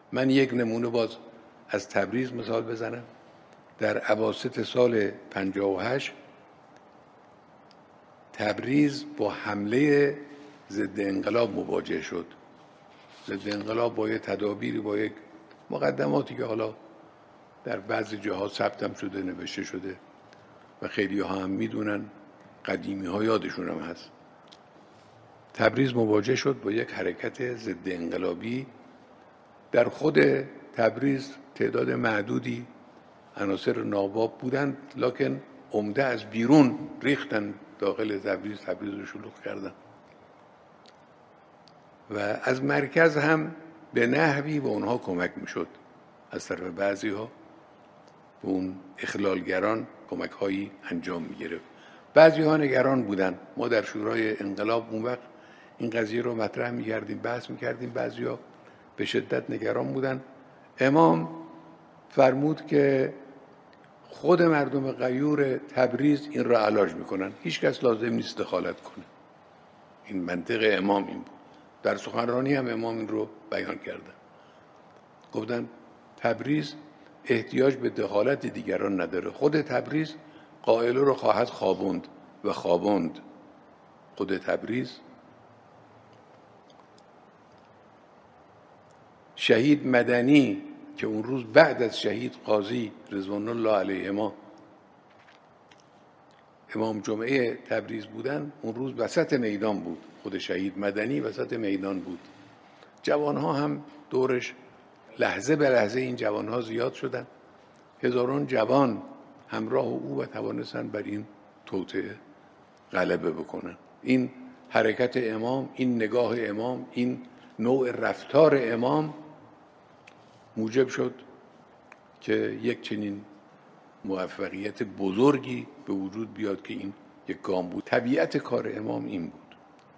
من یک نمونه باز از تبریز مثال بزنم. در اواسط سال 58 تبریز با حمله ضد انقلاب مواجه شد. ضد انقلاب با یک تدابیری، با یک مقدماتی که حالا در بعضی جاها ثبتم شده، نوشته شده و خیلی ها هم میدونن، قدیمی ها یادشون هم هست. تبریز مواجه شد با یک حرکت ضد انقلابی. در خود تبریز تعداد معدودی عناصر ناباب بودند، لکن عمده از بیرون ریختن داخل تبریز رو شلوغ کردن و از مرکز هم به نحوی به اونها کمک میشد. از طرف بعضی ها به اون اخلالگران کمک هایی انجام میگرفت. بعضی ها نگران بودن. ما در شورای انقلاب اون وقت این قضیه رو مطرح میکردیم، بحث میکردیم. بعضی ها به شدت نگران بودن. امام فرمود که خود مردم غیور تبریز این را علاج میکنن، هیچ کس لازم نیست دخالت کنه. این منطق امام این بود. در سخنرانی هم امام این رو بیان کردن. گفتن تبریز احتیاج به دخالت دیگران نداره. خود تبریز قائله رو خواهد خوابوند و خوابوند. خود تبریز. شهید مدنی که اون روز بعد از شهید قاضی رضوان الله علیهما امام جمعه تبریز بودن، اون روز وسط میدان بود. خود شهید مدنی وسط میدان بود. جوانها هم دورش لحظه به لحظه این جوانها زیاد شدن. هزاران جوان همراه او و توانستن بر این توطئه غلبه بکنن. این حرکت امام، این نگاه امام، این نوع رفتار امام موجب شد که یک چنین موفقیت بزرگی به وجود بیاد که این یک گام بود. طبیعت کار امام این بود.